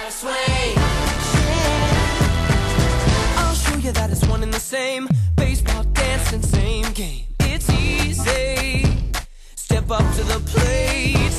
gotta swing. Yeah. I'll show you that it's one and the same. Baseball, dancing, same game. It's easy. Step up to the plate.